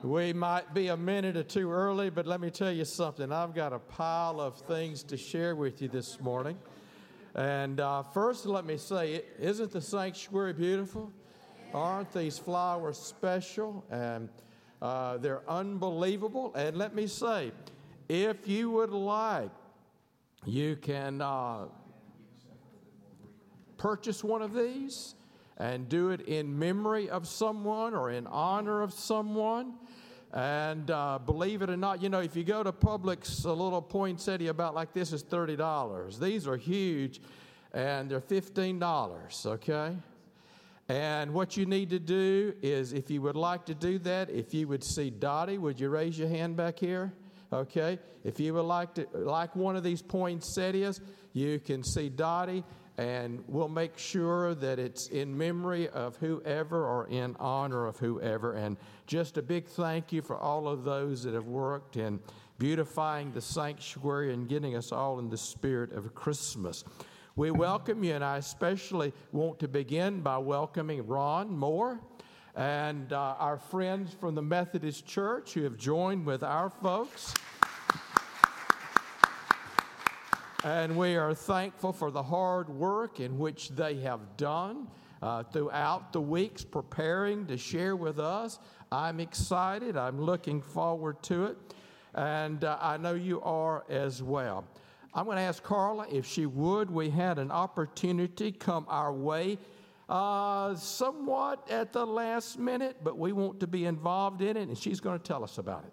We might be a minute or two early, but let me tell you something. I've got a pile of things to share with you this morning. And first, let me say, isn't the sanctuary beautiful? Aren't these flowers special? And they're unbelievable. And let me say, if you would like, you can purchase one of these and do it in memory of someone or in honor of someone. And believe it or not, you know, if you go to Publix, a little poinsettia about like this is $30. These are huge, and they're $15, okay? And what you need to do is, if you would like to do that, if you would see Dottie, would you raise your hand back here? Okay? If you would like one of these poinsettias, you can see Dottie, and we'll make sure that it's in memory of whoever or in honor of whoever. And just a big thank you for all of those that have worked in beautifying the sanctuary and getting us all in the spirit of Christmas. We welcome you, and I especially want to begin by welcoming Ron Moore and our friends from the Methodist Church who have joined with our folks. And we are thankful for the hard work in which they have done throughout the weeks preparing to share with us. I'm excited. I'm looking forward to it. And I know you are as well. I'm going to ask Carla if she would. We had an opportunity come our way somewhat at the last minute, but we want to be involved in it, and she's going to tell us about it.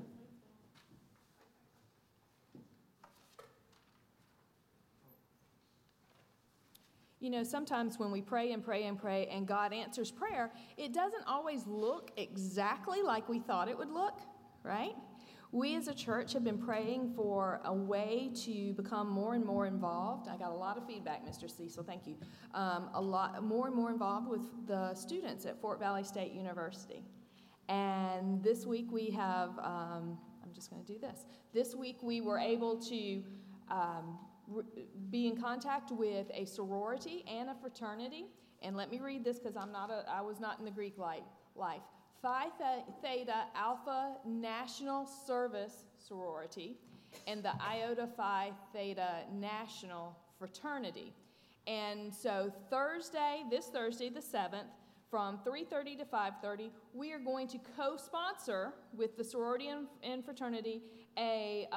You know, sometimes when we pray and pray and pray and God answers prayer, it doesn't always look exactly like we thought it would look, right? We as a church have been praying for a way to become more and more involved. I got a lot of feedback, Mr. Cecil, thank you. A lot more and more involved with the students at Fort Valley State University. And this week we have, I'm just going to do this. This week we were able to be in contact with a sorority and a fraternity. And let me read this because I was not in the Greek life. Phi Theta Alpha National Service Sorority and the Iota Phi Theta National Fraternity. And so this Thursday the 7th, from 3:30 to 5:30, we are going to co-sponsor with the sorority and fraternity a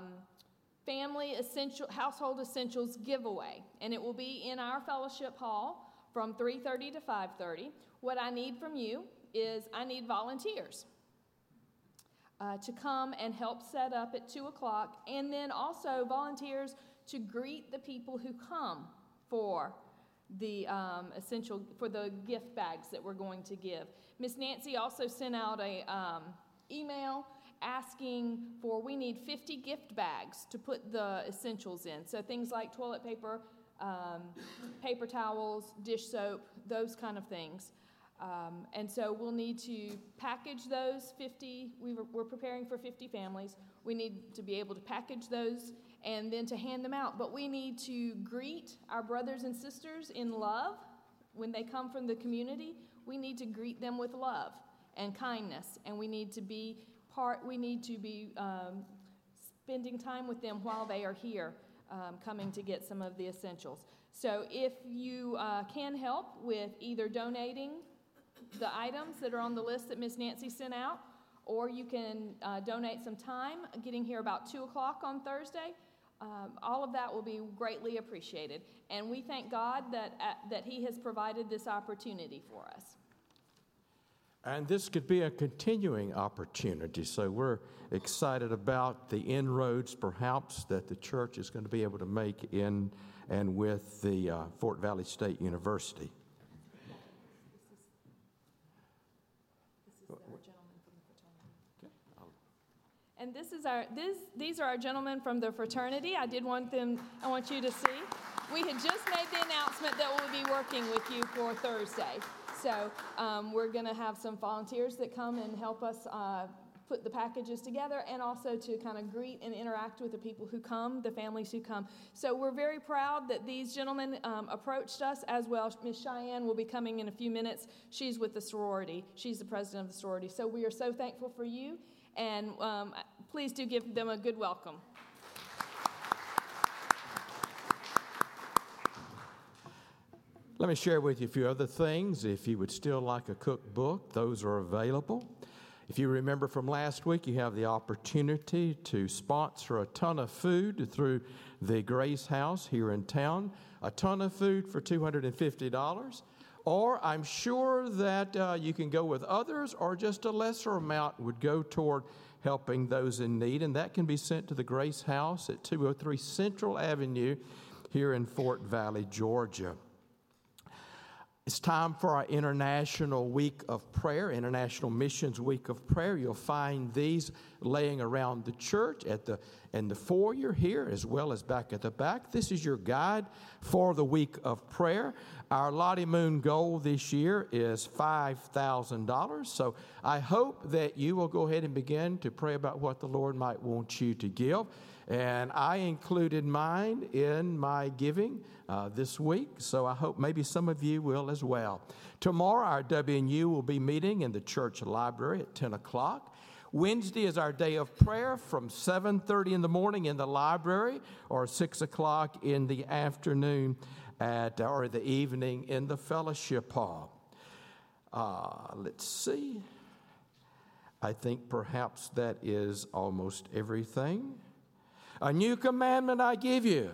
household essentials giveaway, and it will be in our fellowship hall from 3:30 to 5:30. What I need from you is I need volunteers to come and help set up at 2 o'clock, and then also volunteers to greet the people who come for the for the gift bags that we're going to give. Miss Nancy also sent out a email asking we need 50 gift bags to put the essentials in. So things like toilet paper, paper towels, dish soap, those kind of things. And so we'll need to package those 50. We're preparing for 50 families. We need to be able to package those and then to hand them out. But we need to greet our brothers and sisters in love. When they come from the community, we need to greet them with love and kindness. And we need to be spending time with them while they are here, coming to get some of the essentials. So if you can help with either donating the items that are on the list that Miss Nancy sent out, or you can donate some time getting here about 2 o'clock on Thursday. All of that will be greatly appreciated. And we thank God that He has provided this opportunity for us. And this could be a continuing opportunity, so we're excited about the inroads, perhaps, that the church is going to be able to make in and with the Fort Valley State University. And these are our gentlemen from the fraternity. I want you to see. We had just made the announcement that we'll be working with you for Thursday. So we're going to have some volunteers that come and help us put the packages together, and also to kind of greet and interact with the people who come, the families who come. So we're very proud that these gentlemen approached us as well. Miss Cheyenne will be coming in a few minutes. She's with the sorority. She's the president of the sorority. So we are so thankful for you, and please do give them a good welcome. Let me share with you a few other things. If you would still like a cookbook, those are available. If you remember from last week, you have the opportunity to sponsor a ton of food through the Grace House here in town, a ton of food for $250. Or I'm sure that you can go with others, or just a lesser amount would go toward helping those in need, and that can be sent to the Grace House at 203 Central Avenue here in Fort Valley, Georgia. It's time for our International Week of Prayer, International Missions Week of Prayer. You'll find these laying around the church in the foyer here, as well as back at the back. This is your guide for the Week of Prayer. Our Lottie Moon goal this year is $5,000. So I hope that you will go ahead and begin to pray about what the Lord might want you to give. And I included mine in my giving this week, so I hope maybe some of you will as well. Tomorrow, our WNU will be meeting in the church library at 10 o'clock. Wednesday is our day of prayer from 7:30 in the morning in the library, or 6 o'clock in the afternoon or the evening in the fellowship hall. Let's see. I think perhaps that is almost everything. A new commandment I give you.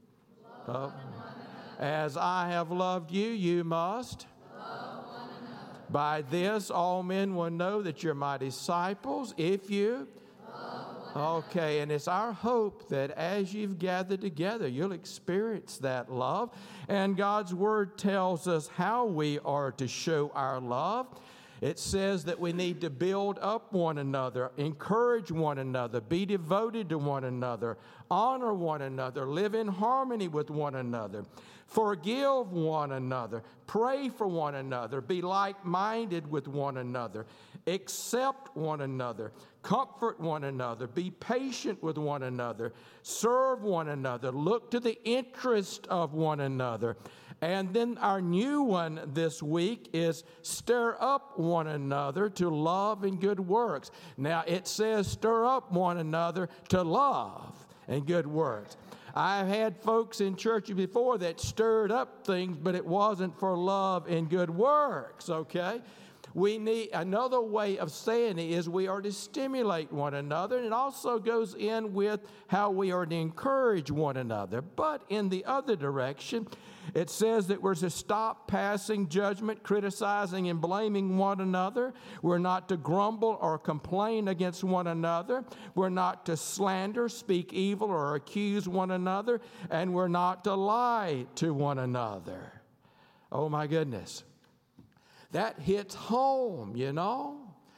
As I have loved you, you must. Love one another. By this, all men will know that you're my disciples if you. Okay, and it's our hope that as you've gathered together, you'll experience that love. And God's Word tells us how we are to show our love. It says that we need to build up one another, encourage one another, be devoted to one another, honor one another, live in harmony with one another, forgive one another, pray for one another, be like-minded with one another, accept one another, comfort one another, be patient with one another, serve one another, look to the interest of one another. And then our new one this week is stir up one another to love and good works. Now it says stir up one another to love and good works. I've had folks in churches before that stirred up things, but it wasn't for love and good works, okay? We need another way of saying it is we are to stimulate one another, and it also goes in with how we are to encourage one another. But in the other direction, it says that we're to stop passing judgment, criticizing and blaming one another. We're not to grumble or complain against one another. We're not to slander, speak evil, or accuse one another. And we're not to lie to one another. Oh my goodness. That hits home, you know.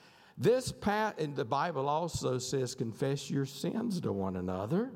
And the Bible also says confess your sins to one another.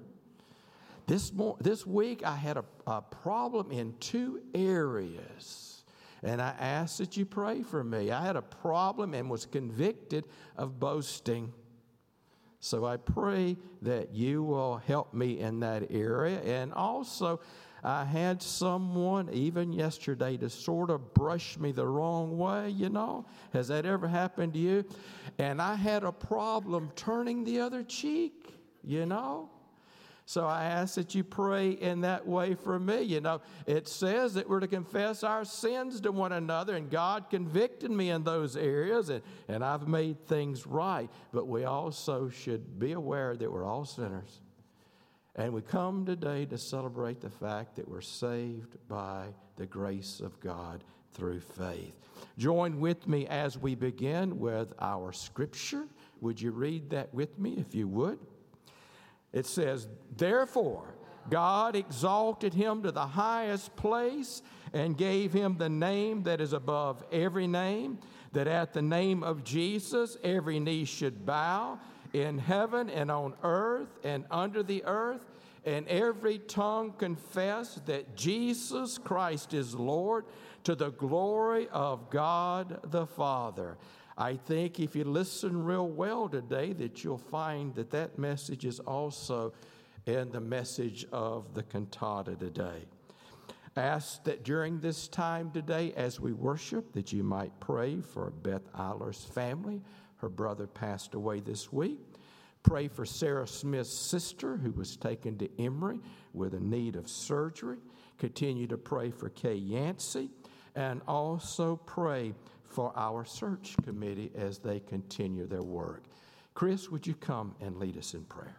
This week I had a problem in two areas, and I asked that you pray for me. I had a problem and was convicted of boasting. So I pray that you will help me in that area. And also, I had someone, even yesterday, to sort of brush me the wrong way, you know. Has that ever happened to you? And I had a problem turning the other cheek, you know. So I ask that you pray in that way for me. You know, it says that we're to confess our sins to one another, and God convicted me in those areas, and I've made things right. But we also should be aware that we're all sinners. And we come today to celebrate the fact that we're saved by the grace of God through faith. Join with me as we begin with our scripture. Would you read that with me if you would? It says, therefore, God exalted him to the highest place and gave him the name that is above every name, that at the name of Jesus every knee should bow in heaven and on earth and under the earth, and every tongue confess that Jesus Christ is Lord, to the glory of God the Father. I think if you listen real well today that you'll find that that message is also in the message of the cantata today. Ask that during this time today as we worship that you might pray for Beth Eiler's family. Her brother passed away this week. Pray for Sarah Smith's sister who was taken to Emory with a need of surgery. Continue to pray for Kay Yancey, and also pray for our search committee as they continue their work. Chris, would you come and lead us in prayer?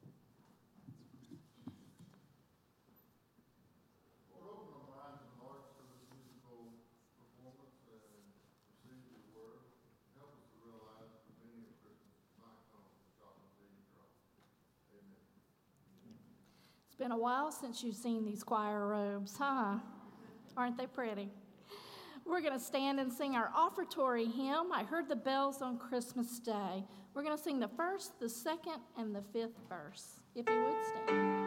It's been a while since you've seen these choir robes, huh? Aren't they pretty? We're going to stand and sing our offertory hymn, I Heard the Bells on Christmas Day. We're going to sing the first, the second, and the fifth verse. If you would stand.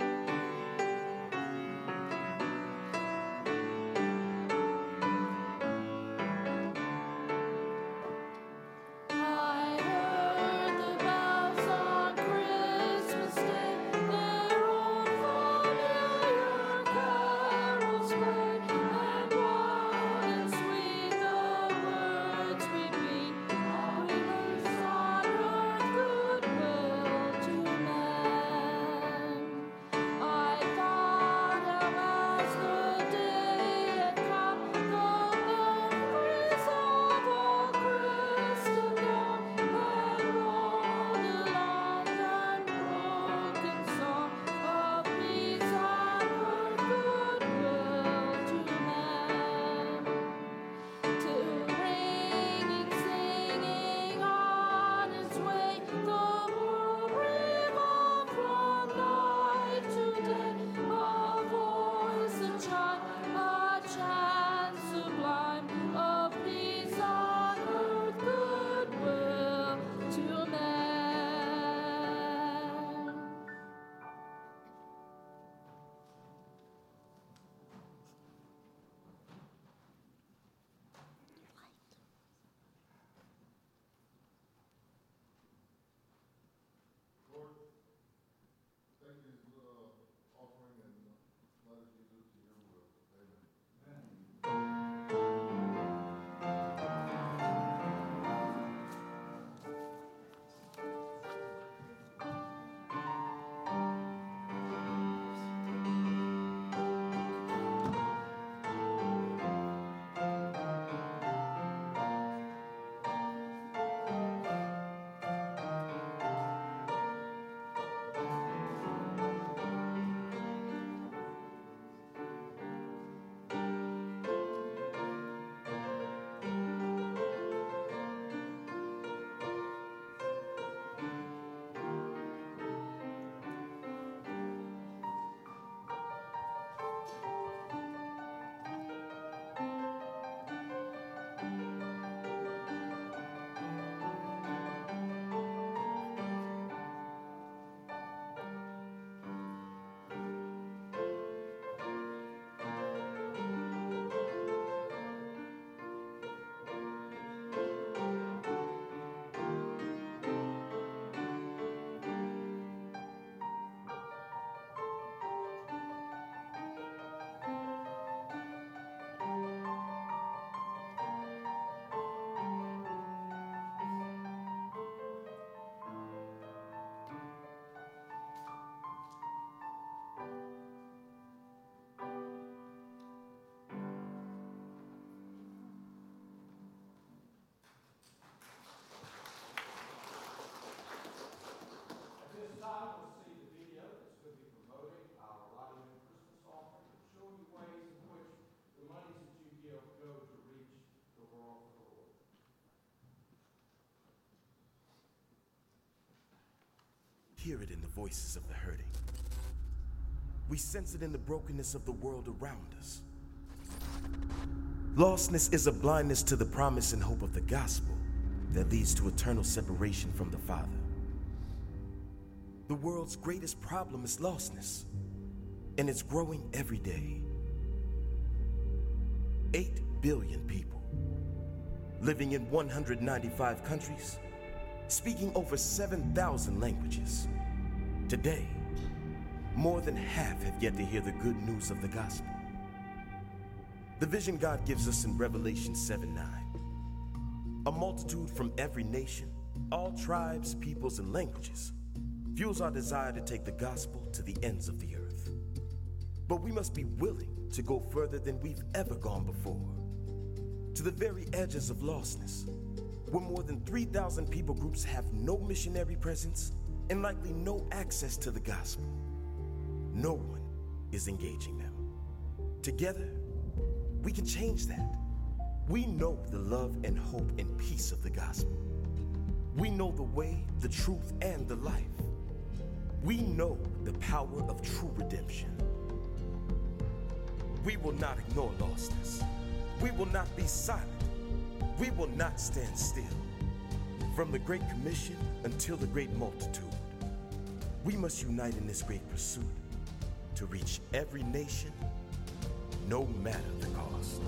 Hear it in the voices of the hurting. We sense it in the brokenness of the world around us. Lostness is a blindness to the promise and hope of the gospel that leads to eternal separation from the Father. The world's greatest problem is lostness, and it's growing every day. 8 billion people, living in 195 countries, speaking over 7,000 languages. Today, more than half have yet to hear the good news of the gospel. The vision God gives us in Revelation 7:9. A multitude from every nation, all tribes, peoples, and languages, fuels our desire to take the gospel to the ends of the earth. But we must be willing to go further than we've ever gone before, to the very edges of lostness, where more than 3,000 people groups have no missionary presence and likely no access to the gospel. No one is engaging them. Together, we can change that. We know the love and hope and peace of the gospel. We know the way, the truth, and the life. We know the power of true redemption. We will not ignore lostness. We will not be silent. We will not stand still. From the Great Commission until the great multitude, we must unite in this great pursuit to reach every nation, no matter the cost.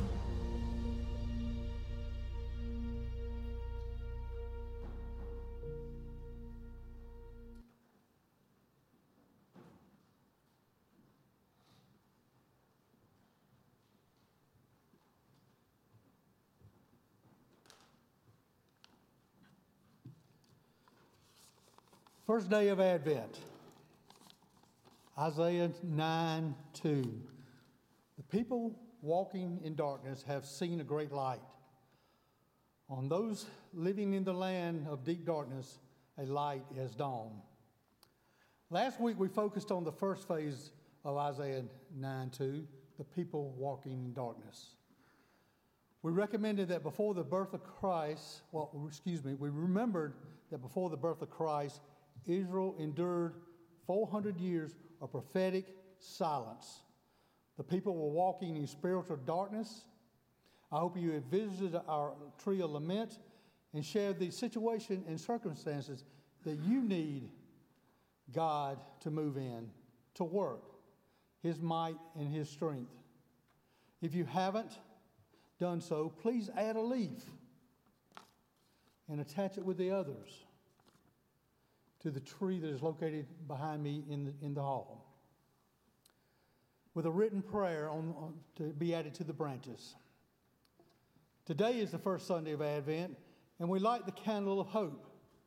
First day of Advent, Isaiah 9:2. The people walking in darkness have seen a great light. On those living in the land of deep darkness, a light has dawned. Last week we focused on the first phase of Isaiah 9:2, the people walking in darkness. We recommended that before the birth of Christ, we remembered that before the birth of Christ, Israel endured 400 years of prophetic silence. The people were walking in spiritual darkness. I hope you have visited our tree of lament and shared the situation and circumstances that you need God to move in, to work, His might and His strength. If you haven't done so, please add a leaf and attach it with the others to the tree that is located behind me in the hall, with a written prayer to be added to the branches. Today is the first Sunday of Advent, and we light the candle of hope.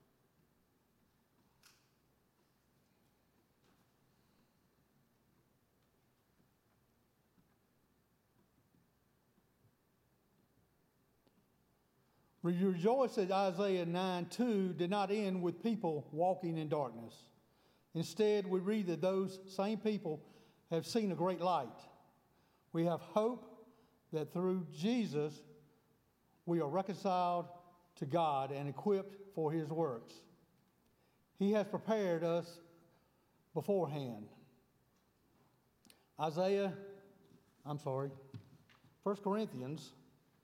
We rejoice that Isaiah 9:2 did not end with people walking in darkness. Instead, we read that those same people have seen a great light. We have hope that through Jesus we are reconciled to God and equipped for His works. He has prepared us beforehand. 1 Corinthians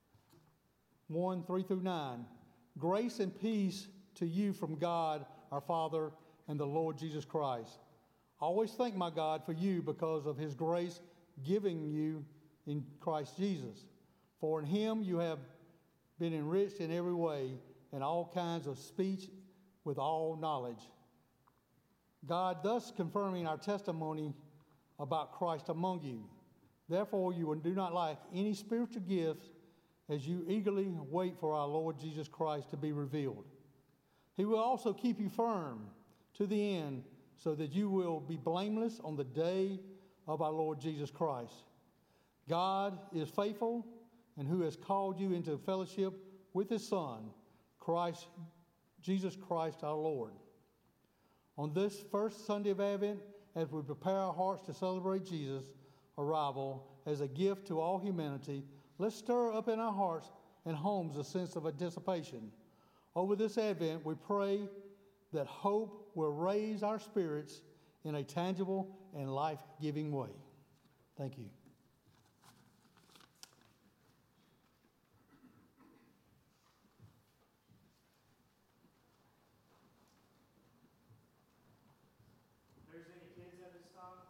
1:3-9. Grace and peace to you from God our Father and the Lord Jesus Christ. I always thank my God for you because of His grace given you in Christ Jesus. For in Him you have been enriched in every way, in all kinds of speech with all knowledge. God thus confirming our testimony about Christ among you. Therefore you do not lack any spiritual gifts as you eagerly wait for our Lord Jesus Christ to be revealed. He will also keep you firm to the end, so that you will be blameless on the day of our Lord Jesus Christ. God is faithful, and who has called you into fellowship with His Son, Jesus Christ our Lord. On this first Sunday of Advent, as we prepare our hearts to celebrate Jesus' arrival as a gift to all humanity, let's stir up in our hearts and homes a sense of anticipation. Over this Advent, we pray that hope will raise our spirits in a tangible and life-giving way. Thank you. There's any kids at this time?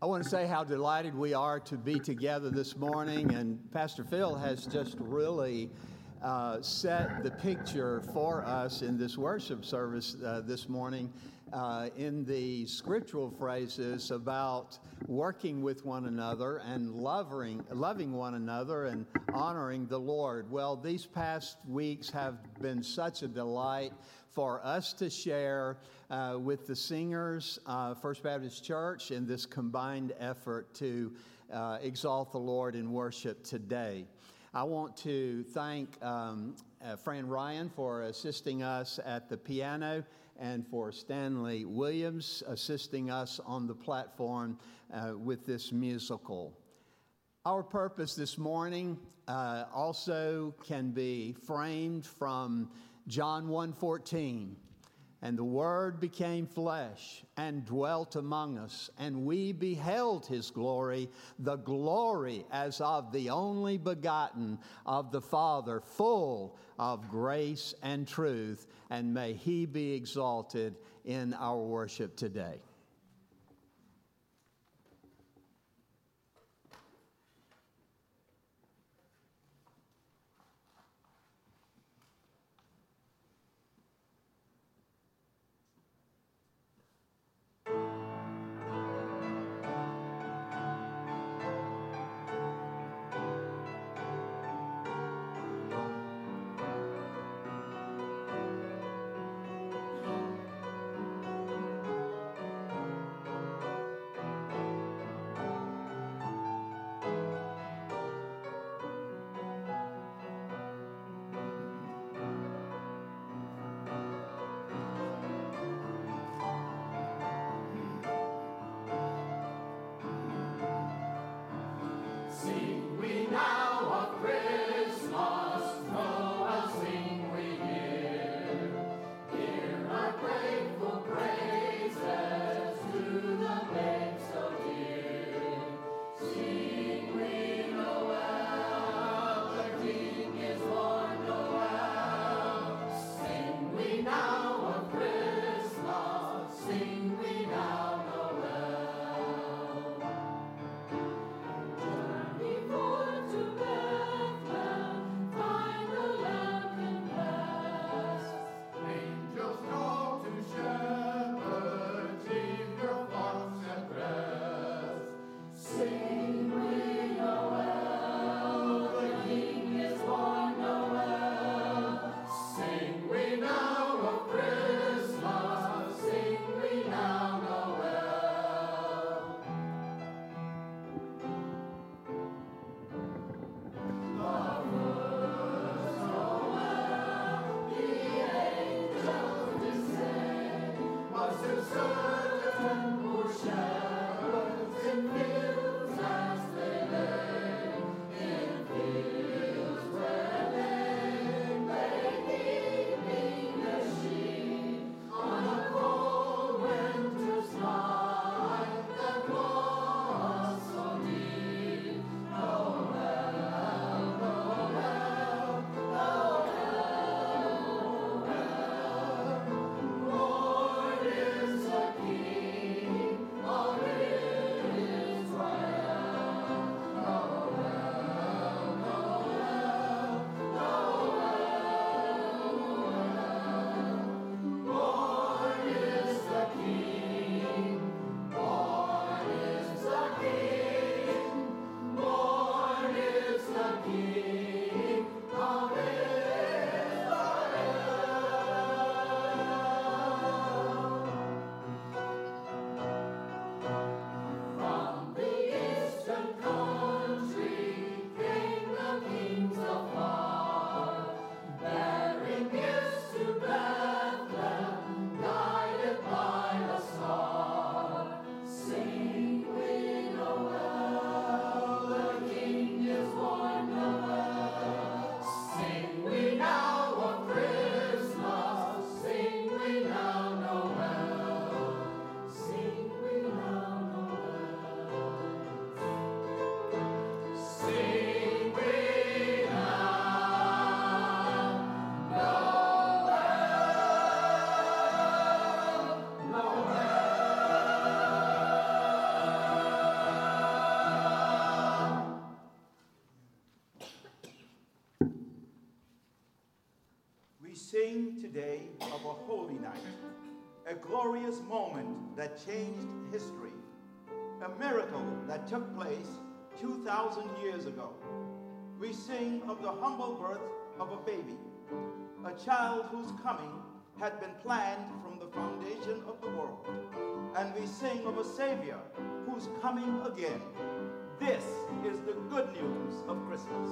I want to say how delighted we are to be together this morning, and Pastor Phil has just really set the picture for us in this worship service this morning in the scriptural phrases about working with one another and loving one another and honoring the Lord. Well, these past weeks have been such a delight for us to share with the singers, First Baptist Church, in this combined effort to exalt the Lord in worship today. I want to thank Fran Ryan for assisting us at the piano and for Stanley Williams assisting us on the platform with this musical. Our purpose this morning also can be framed from John 1:14. And the Word became flesh and dwelt among us, and we beheld his glory, the glory as of the only begotten of the Father, full of grace and truth, and may he be exalted in our worship today. today of a holy night, a glorious moment that changed history, a miracle that took place 2,000 years ago. We sing of the humble birth of a baby, a child whose coming had been planned from the foundation of the world. And we sing of a Savior who's coming again. This is the good news of Christmas.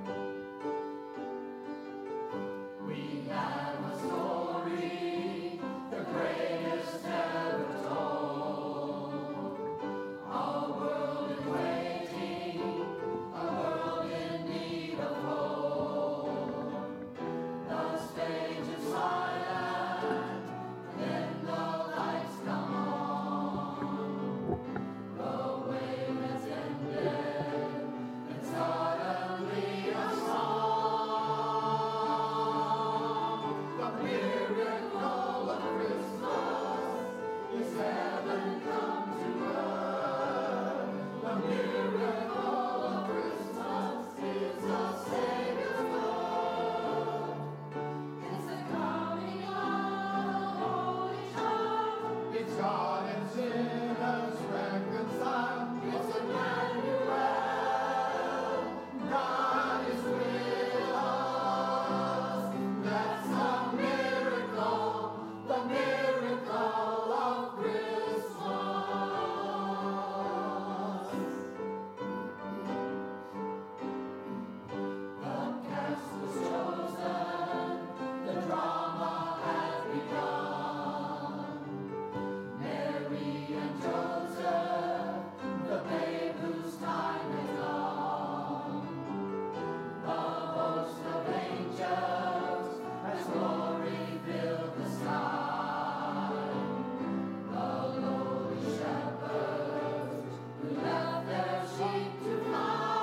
We have a story, the greatest ever told. Our world is waiting, a world in need of hope. The stage is silent, then the lights come on. The wave has ended, and suddenly a song. The miracle of Christmas is heaven come to earth. The miracle of Christmas is the Savior's birth. It's the coming of the Holy Child. It's God and sinners reconciled. It's Emmanuel. God is with us. That's the miracle of Christmas. The cast was chosen, the drama has begun. Mary and Joseph, the babe whose time has come. The host of angels as glory filled the sky. The lowly shepherds who left their sheep to fly.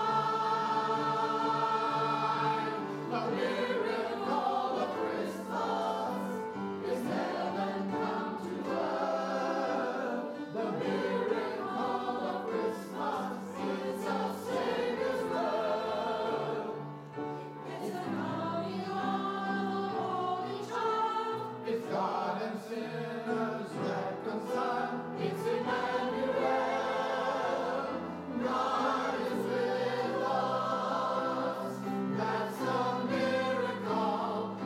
The miracle of Christmas is heaven come to earth. The miracle of Christmas is the Savior's birth. It's the coming of the Holy Child. It's God and sinners reconciled. It's Emmanuel. God is with us. That's the miracle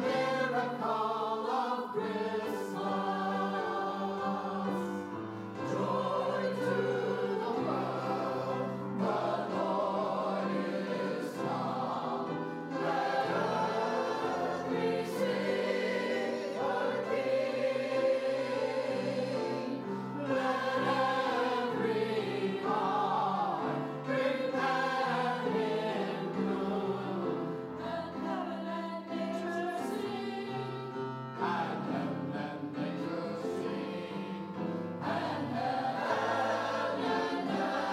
of Christmas. Joy to the world, the Lord is come. Let earth receive her King. Let every heart prepare Him bloom. And heaven and nature sing. And heaven and nature sing. And heaven and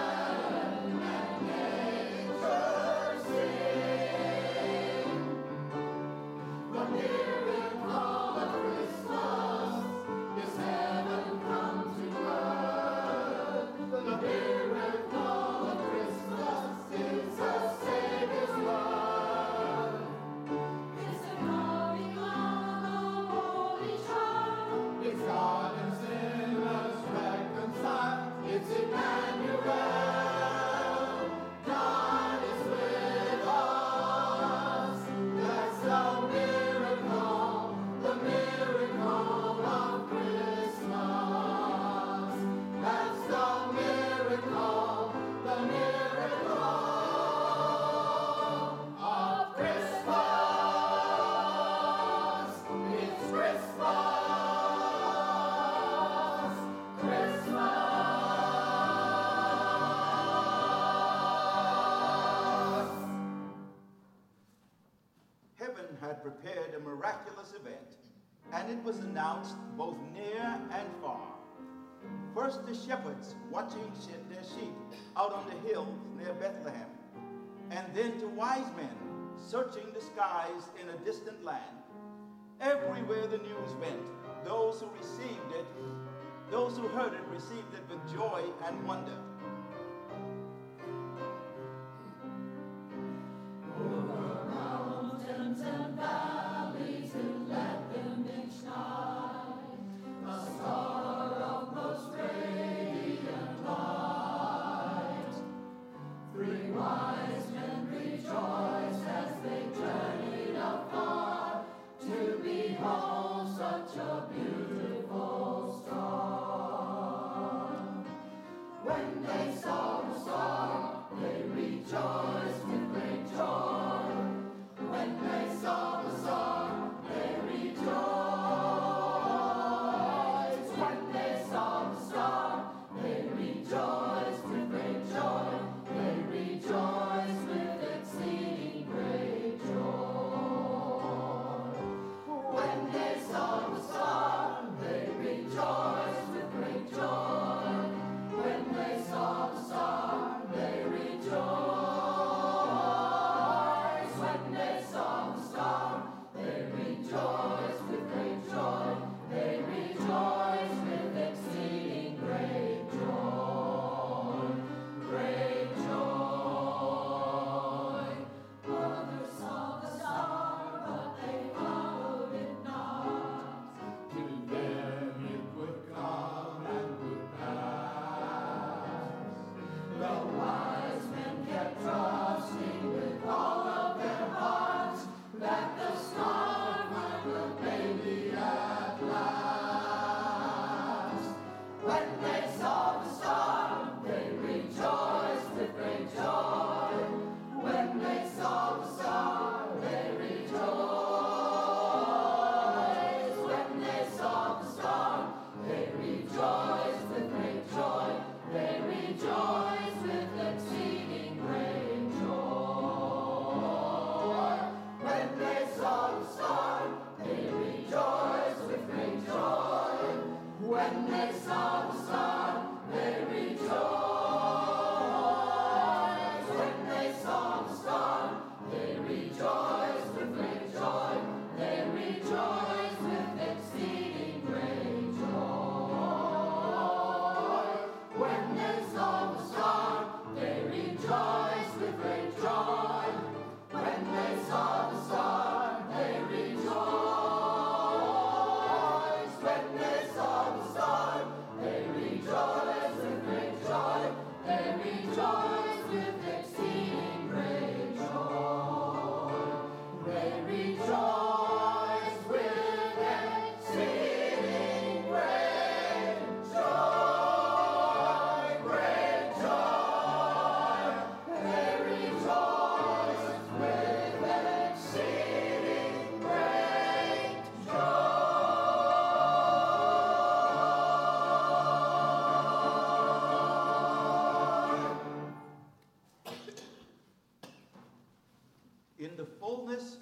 nature sing. The miracle of Christmas is heaven come to earth. The miracle of Christmas is the Savior's birth. It's the coming of the Holy Child. It's God and sinners reconciled. It's Emmanuel. God is with us. That's the miracle of Christmas. That's the miracle of Christmas. It's Christmas. Heaven had prepared a miraculous event, and it was announced both near and far. First, the shepherds watching their sheep out on the hills near Bethlehem, and then to wise men searching the skies in a distant land. Everywhere the news went, those who received it, those who heard it received it with joy and wonder. Over mountains and valleys, and let them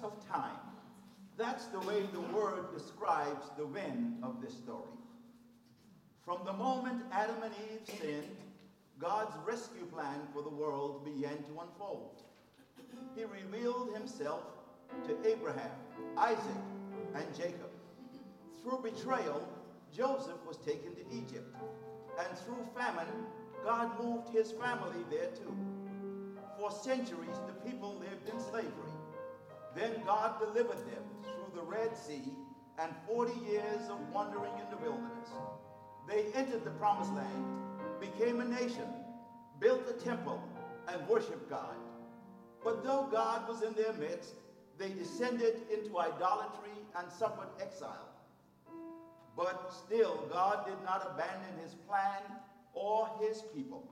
of time. That's the way the word describes the when of this story. From the moment Adam and Eve sinned, God's rescue plan for the world began to unfold. He revealed himself to Abraham, Isaac, and Jacob. Through betrayal, Joseph was taken to Egypt. And through famine, God moved his family there too. For centuries, the people lived in slavery. Then God delivered them through the Red Sea and 40 years of wandering in the wilderness. They entered the Promised Land, became a nation, built a temple, and worshiped God. But though God was in their midst, they descended into idolatry and suffered exile. But still, God did not abandon his plan or his people.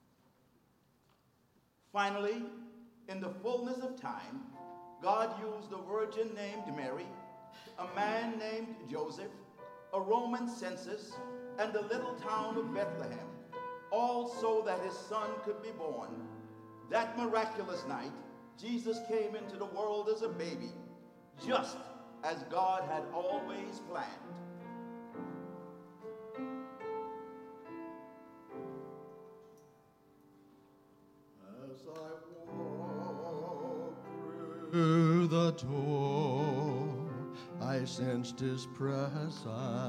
Finally, in the fullness of time, God used a virgin named Mary, a man named Joseph, a Roman census, and the little town of Bethlehem, all so that his son could be born. That miraculous night, Jesus came into the world as a baby, just as God had always planned. As I walked through the door, I sensed his presence,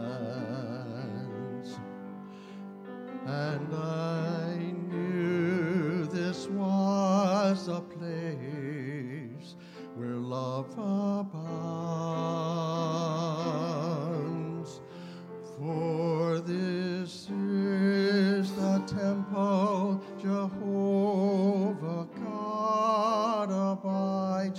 and I knew this was a place where love abounds. For this is the temple Jehovah God abides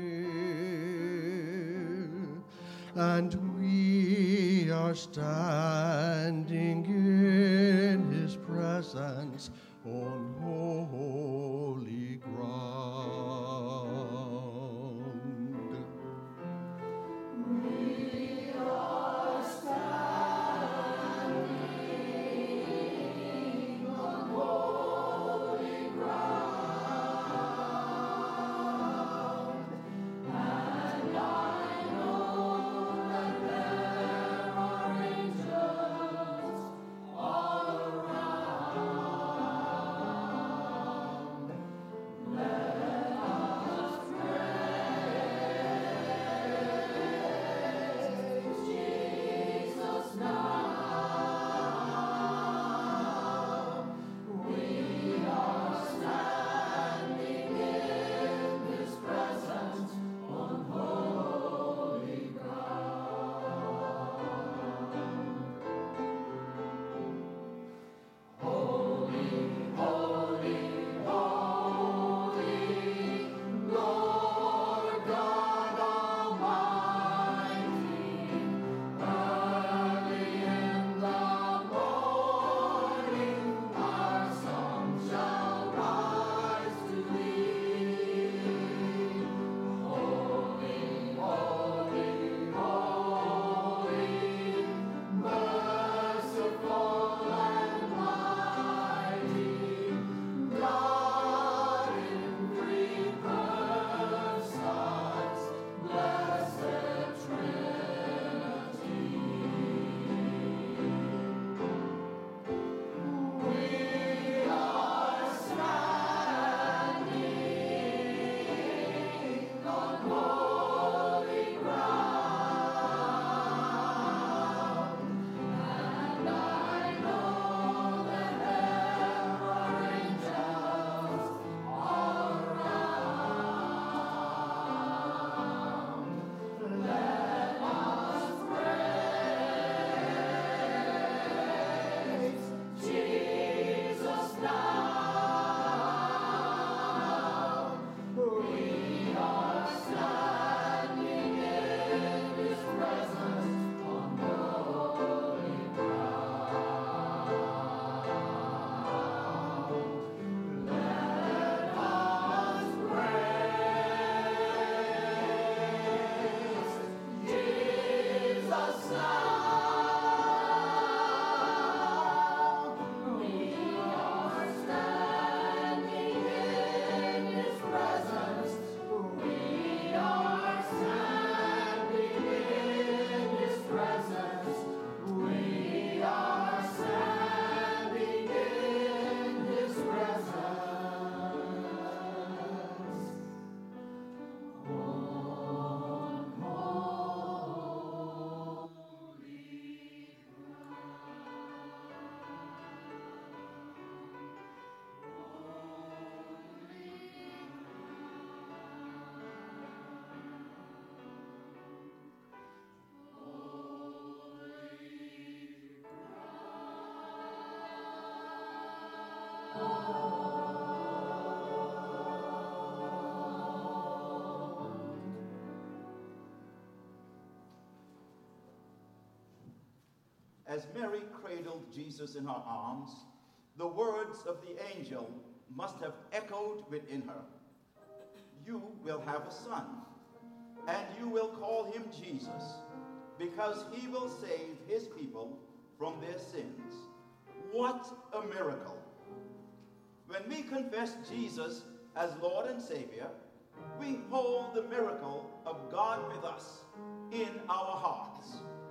here, and we are standing in his presence on holy ground. We are standing on holy ground, and I know that there are angels all around. as Mary cradled Jesus in her arms, the words of the angel must have echoed within her. You will have a son, and you will call him Jesus, because he will save his people from their sins. What a miracle! When we confess Jesus as Lord and Savior, we hold the miracle of God with us in our hearts.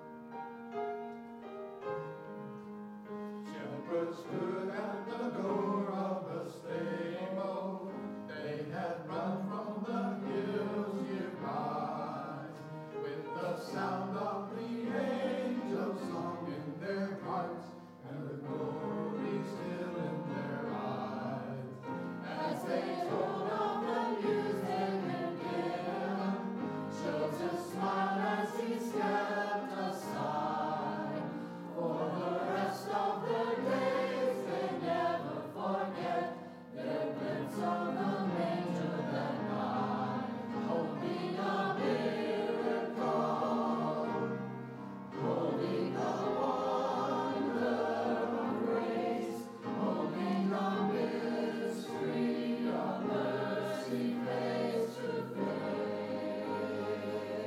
Shepherds stood at the door of the stable. They had run from the hills nearby. With the sound of the angels song in their hearts, and the glory still in their eyes. As they told of the news they had given, Joseph smiled as he stepped aside. For the rest of the days they never forget their glimpse of the manger that night, holding a miracle, holding the wonder of grace, holding the mystery of mercy face to face.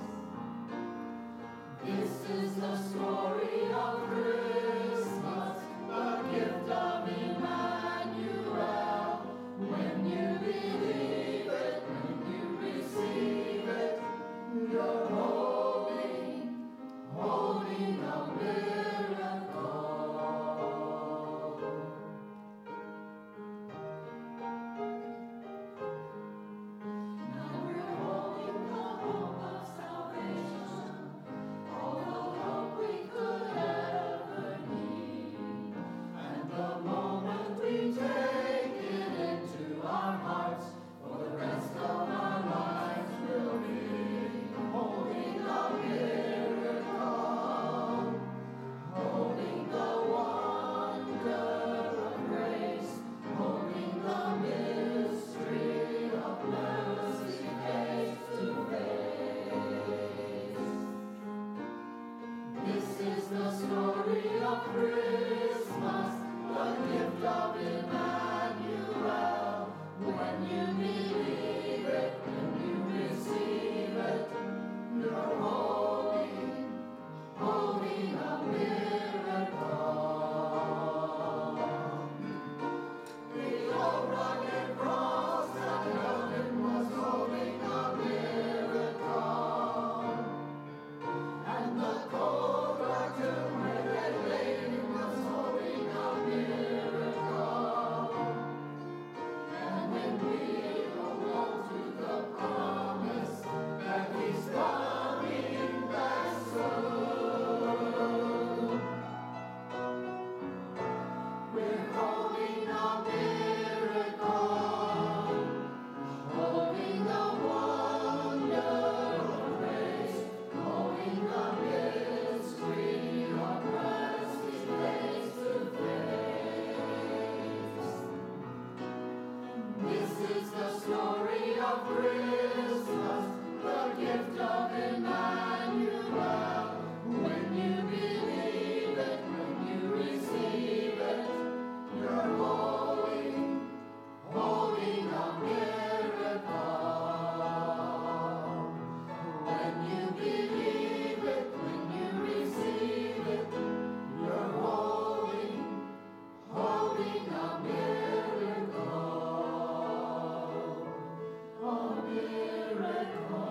This is the story of Christmas, the gift of Emmanuel. When you believe it, when you receive it, you're holding a miracle. Now we're holding the hope of salvation, all the hope we could ever need. And the moment we take it into our hearts, for the rest of our lives will be holding a miracle, holding the wonder of grace, holding the mystery of mercy face to face. This is the story of Christmas, the gift of Emmanuel. When you believe it, when you receive it, you're holding a miracle. The old rugged cross that heaven was holding a miracle, and the cold dark tomb where they laid him was holding a miracle. And when we hold on to the promise that he's coming back soon, we're holding a miracle, holding the wonder of grace, holding the mystery of mercy face to face. This is the story of Christmas, the gift of Emmanuel. When you believe it, when you receive it, you're holding a miracle. When you believe it, when you receive it, you're holding a miracle. A miracle.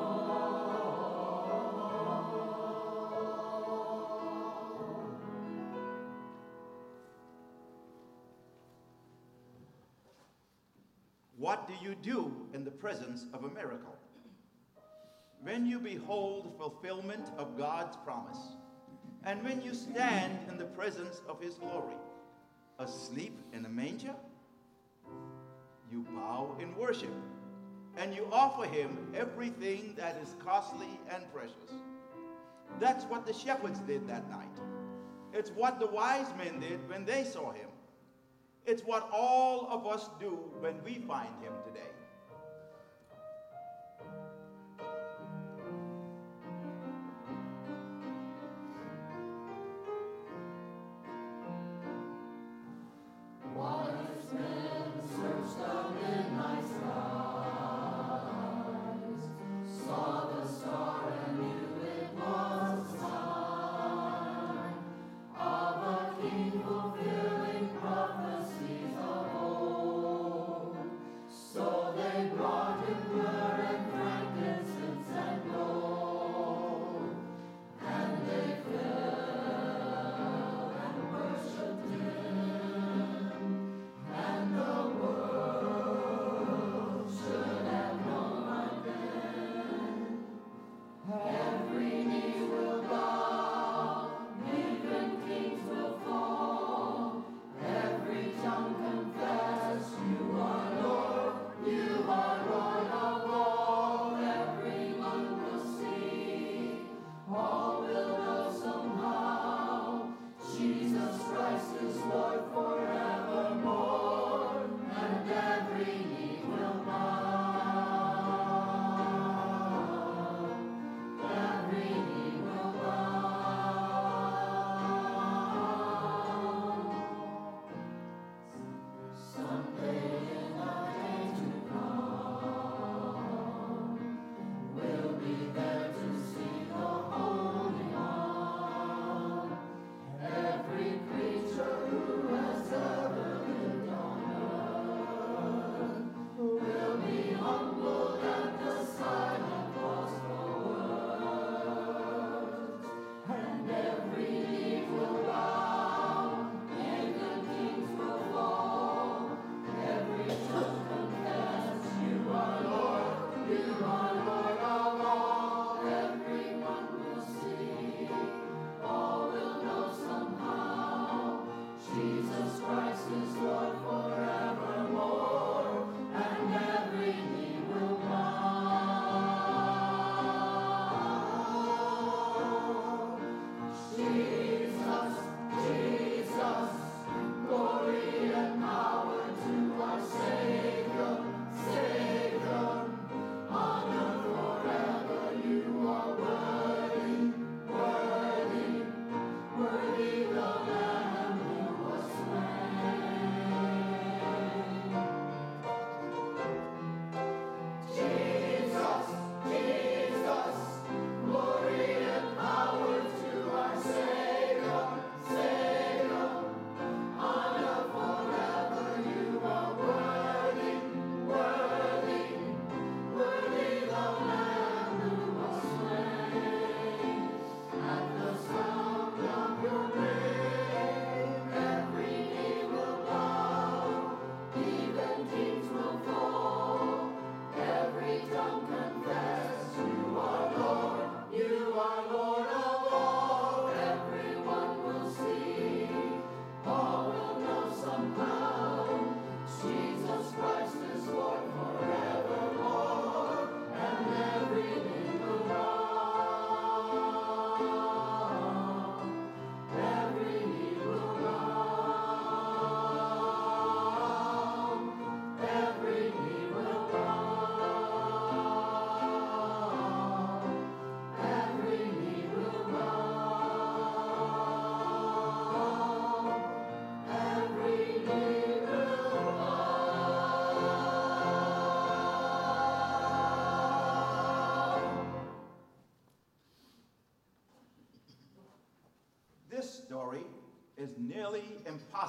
What do you do in the presence of a miracle? When you behold fulfillment of God's promise, and when you stand in the presence of his glory, asleep in a manger, you bow in worship, and you offer him everything that is costly and precious. That's what the shepherds did that night. It's what the wise men did when they saw him. It's what all of us do when we find him today.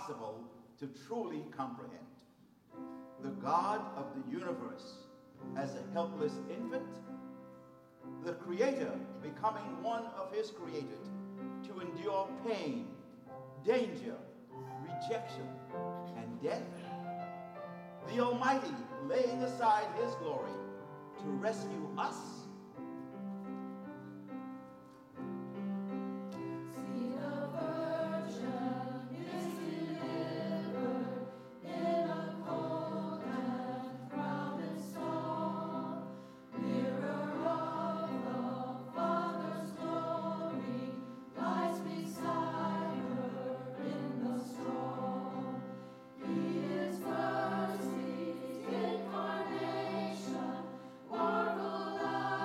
impossible to truly comprehend. The God of the universe as a helpless infant, the Creator becoming one of his created to endure pain, danger, rejection, and death. The Almighty laying aside his glory to rescue us. Incarnation, marvel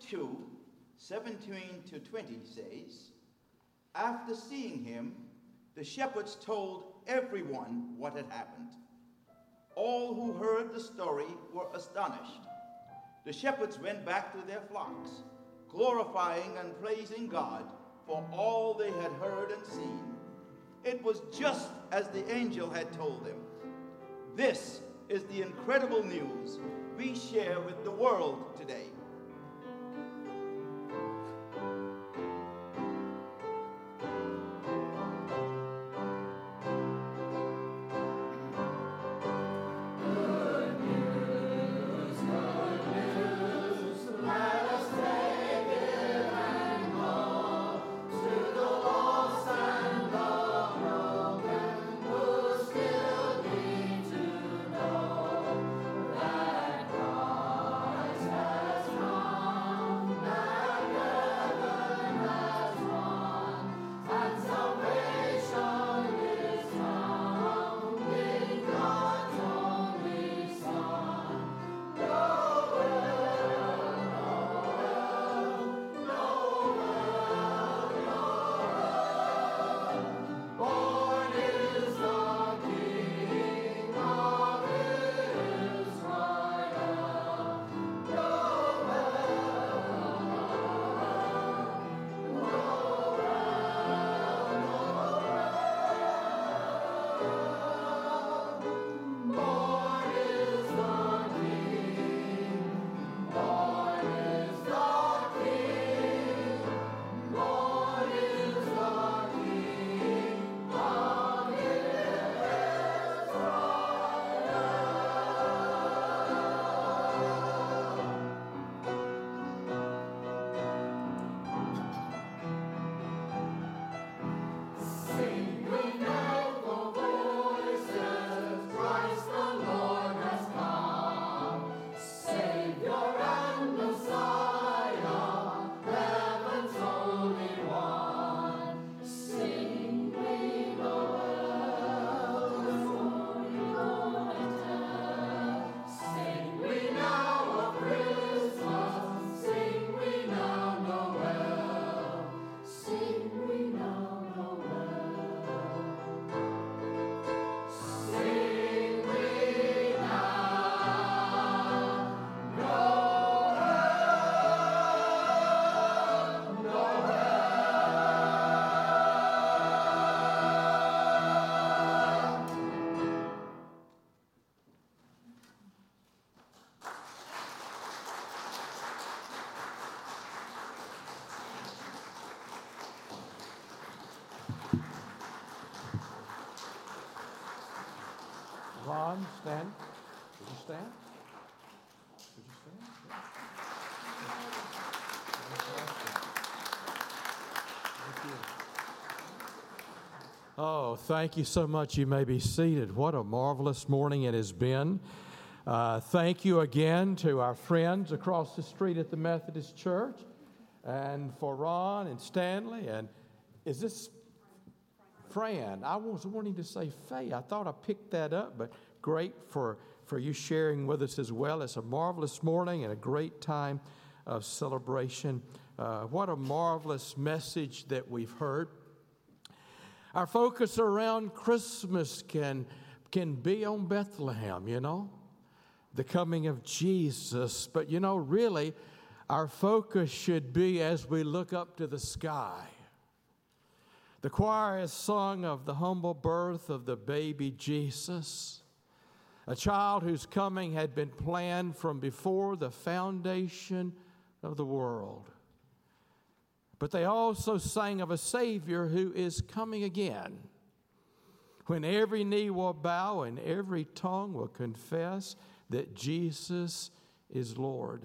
2, 17 to 20 says, "After seeing him, the shepherds told everyone what had happened. All who heard the story were astonished. The shepherds went back to their flocks, glorifying and praising God for all they had heard and seen. It was just as the angel had told them. This is the incredible news we share with the world today." Ron, stand. Would you stand? Would you stand? Thank you. Oh, thank you so much. You may be seated. What a marvelous morning it has been. Thank you again to our friends across the street at the Methodist Church, and for Ron and Stanley. And is this Fran? I was wanting to say Faye. I thought I picked that up, but great for you sharing with us as well. It's a marvelous morning and a great time of celebration. What a marvelous message that we've heard. Our focus around Christmas can be on Bethlehem, the coming of Jesus. But, really, our focus should be as we look up to the sky. The choir has sung of the humble birth of the baby Jesus, a child whose coming had been planned from before the foundation of the world. But they also sang of a Savior who is coming again, when every knee will bow and every tongue will confess that Jesus is Lord.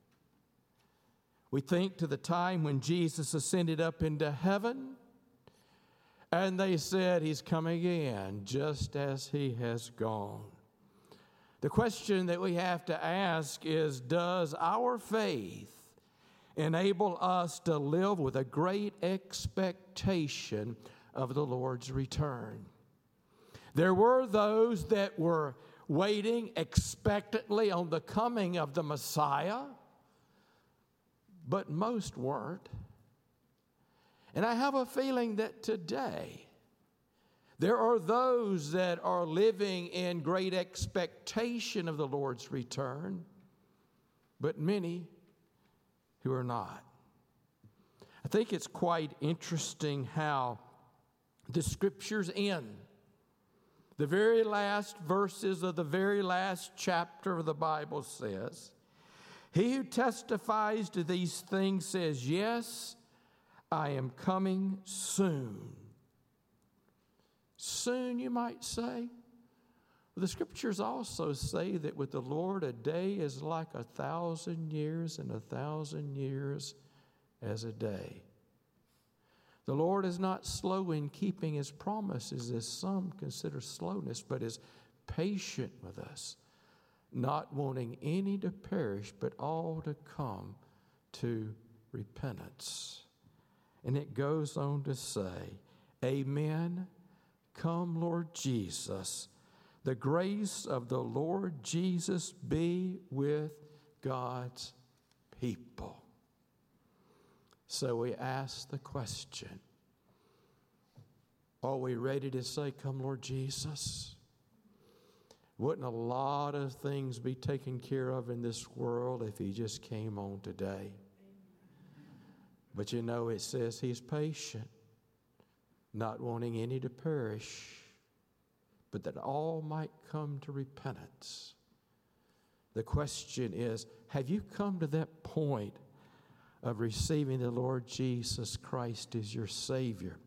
We think to the time when Jesus ascended up into heaven, and they said he's coming again, just as he has gone. The question that we have to ask is, does our faith enable us to live with a great expectation of the Lord's return? There were those that were waiting expectantly on the coming of the Messiah. but most weren't. And I have a feeling that today there are those that are living in great expectation of the Lord's return, but many who are not. I think it's quite interesting how the scriptures end. The very last verses of the very last chapter of the Bible says, "He who testifies to these things says, 'Yes, I am coming soon.'" Soon, you might say. The scriptures also say that with the Lord, a day is like 1,000 years, and 1,000 years as a day. The Lord is not slow in keeping his promises, as some consider slowness, but is patient with us, not wanting any to perish, but all to come to repentance. And it goes on to say, "Amen. Come, Lord Jesus. The grace of the Lord Jesus be with God's people." So we ask the question, are we ready to say, "Come, Lord Jesus"? Wouldn't a lot of things be taken care of in this world if he just came on today? But you know, it says he's patient, not wanting any to perish, but that all might come to repentance. The question is, have you come to that point of receiving the Lord Jesus Christ as your Savior?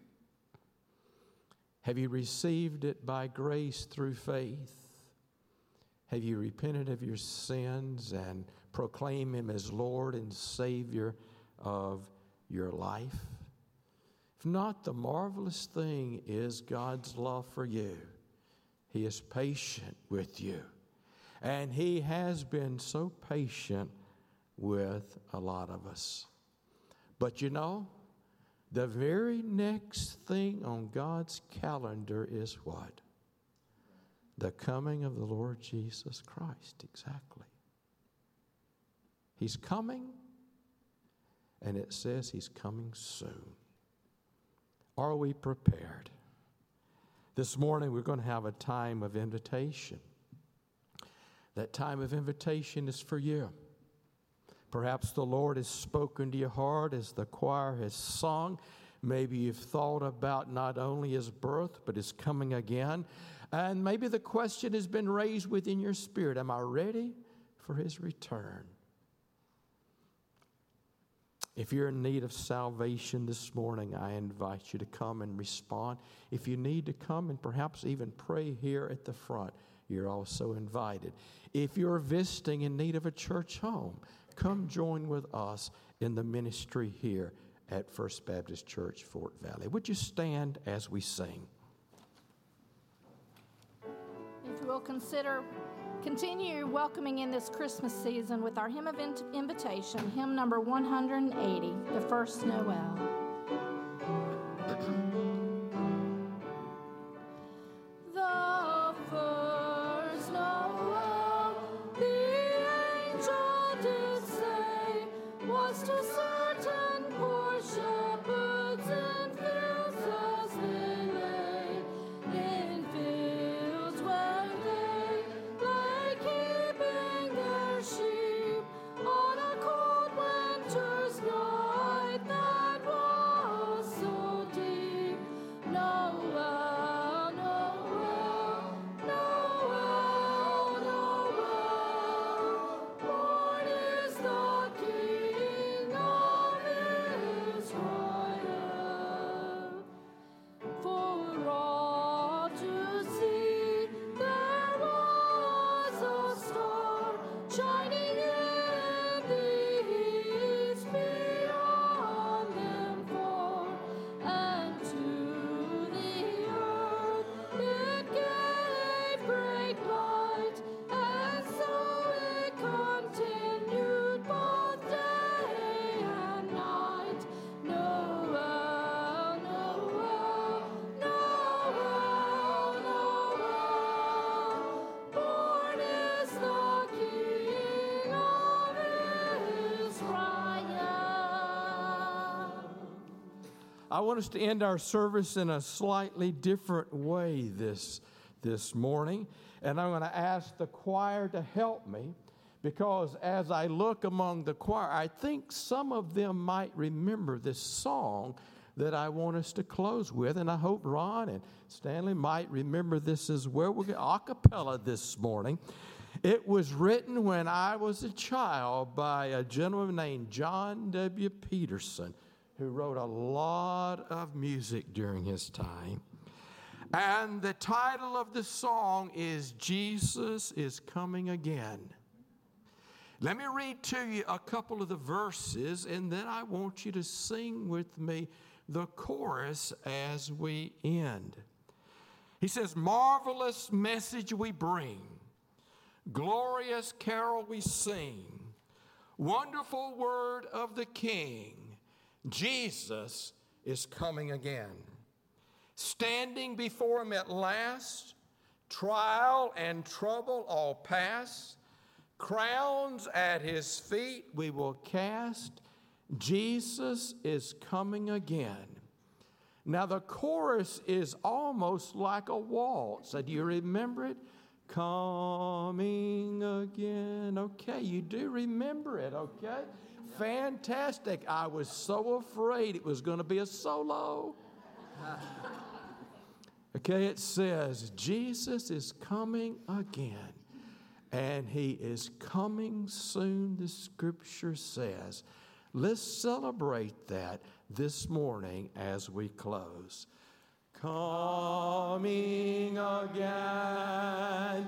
Have you received it by grace through faith? Have you repented of your sins and proclaimed him as Lord and Savior of your life? If not, the marvelous thing is God's love for you. He is patient with you. And he has been so patient with a lot of us. But you know, the very next thing on God's calendar is what? The coming of the Lord Jesus Christ. Exactly. He's coming, and it says he's coming soon. Are we prepared? This morning we're going to have a time of invitation. That time of invitation is for you. Perhaps the Lord has spoken to your heart as the choir has sung. Maybe you've thought about not only his birth, but his coming again. And maybe the question has been raised within your spirit, am I ready for his return? If you're in need of salvation this morning, I invite you to come and respond. If you need to come and perhaps even pray here at the front, you're also invited. If you're visiting in need of a church home, come join with us in the ministry here at First Baptist Church, Fort Valley. Would you stand as we sing? If you will continue welcoming in this Christmas season with our hymn of invitation, hymn number 180, The First Noel. On a cold winter's night that was I want us to end our service in a slightly different way this morning. And I'm going to ask the choir to help me, because as I look among the choir, I think some of them might remember this song that I want us to close with. And I hope Ron and Stanley might remember this as well. We're going to a cappella this morning. It was written when I was a child by a gentleman named John W. Peterson, who wrote a lot of music during his time. And the title of the song is Jesus is Coming Again. Let me read to you a couple of the verses, and then I want you to sing with me the chorus as we end. He says, marvelous message we bring, glorious carol we sing, wonderful word of the King, Jesus is coming again. Standing before him at last, trial and trouble all past, crowns at his feet we will cast. Jesus is coming again. Now the chorus is almost like a waltz. Do you remember it? Coming again. Okay, you do remember it, okay? Fantastic. I was so afraid it was going to be a solo. Okay, it says, Jesus is coming again, and he is coming soon, the scripture says. Let's celebrate that this morning as we close. Coming again,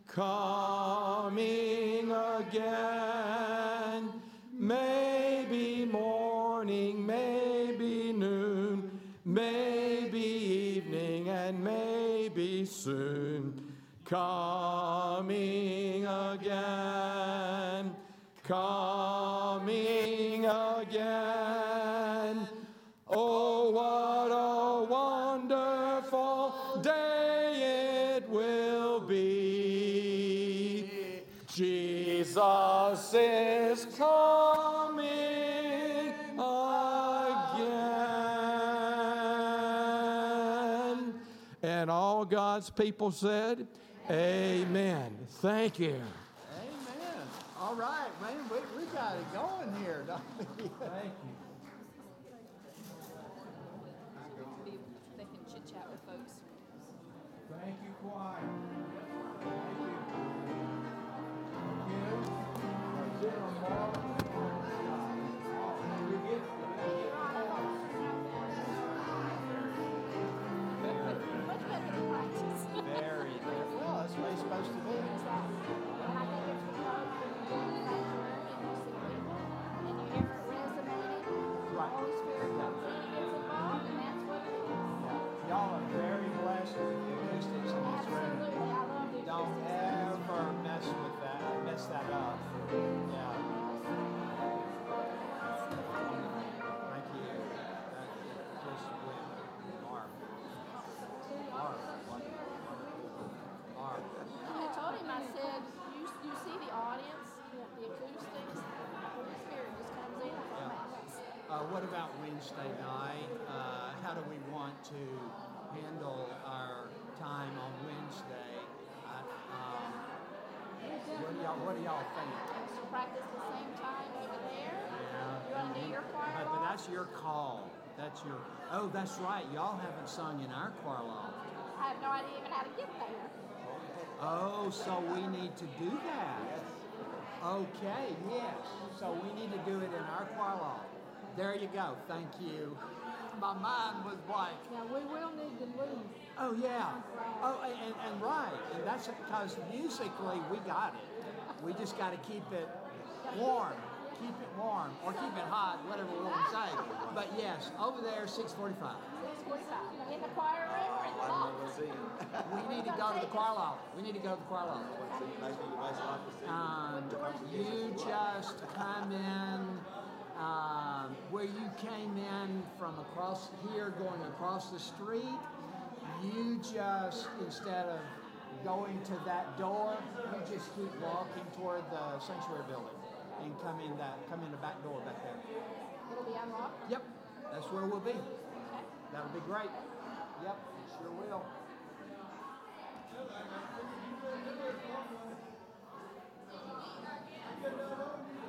coming again, maybe morning, maybe noon, maybe evening, and maybe soon. Coming again, coming again. Oh, what a wonderful day it will be. Jesus is coming again. And all God's people said, amen. Thank you. Amen. All right, man, we got it going here, don't we? Thank you. They can chit chat with folks. Thank you, choir. Much better than practice. Very good. Well, that's what it's supposed to be. Exactly. And I think it's because when you go in that room and you see people and you hear it resonating, the Right. Holy Spirit comes in and gets involved, and that's what it is. Y'all are very blessed with the acoustics in this room. Absolutely. I love the Don't acoustics. ever mess that up. Yeah. Thank you. Just with Mark. I told him, I said, you see the audience, the acoustics, the Holy Spirit just comes in and forms. What about Wednesday night? How do we want to handle our time on Wednesday? What do y'all think? So practice the same time over there. Yeah. You want to do your choir But loft? that's your call. Oh, that's right. Y'all haven't sung in our choir loft. I have no idea even how to get there. Oh, so we need to do that. Okay, yes. So we need to do it in our choir loft. There you go. Thank you. My mind was blank. Yeah, we will need to move. Oh, yeah. Oh, and right. And that's because musically we got it. We just got to keep it warm. Keep it warm. Or keep it hot, whatever we want to say. But yes, over there, 6:45. 6:45. In the choir room or in the loft? We need to go to the choir loft. We need to go to the choir loft. You just come in where you came in from across here, going across the street. You just, instead of going to that door, you just keep walking toward the sanctuary building and come in the back door back there. It'll be unlocked. Yep, that's where we'll be. Okay. That'll be great. Yep, it sure will.